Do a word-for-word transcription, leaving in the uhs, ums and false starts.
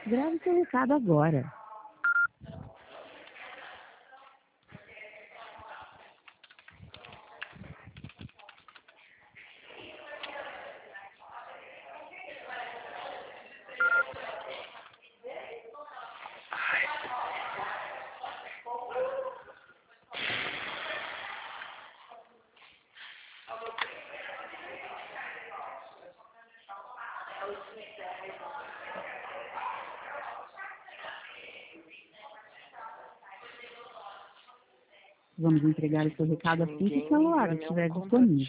Grave seu recado agora. Vamos entregar o seu recado assim que o celular estiver disponível.